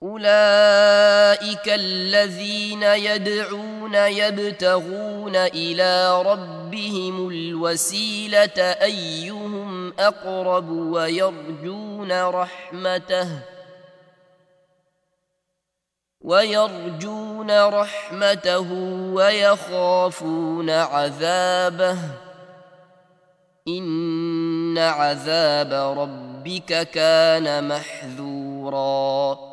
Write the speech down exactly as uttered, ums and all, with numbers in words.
أولئك الذين يدعون يبتغون إلى ربهم الوسيلة أيهم أقرب ويرجون رحمته ويرجون رحمته ويخافون عذابه إن عذاب ربك كان محذورا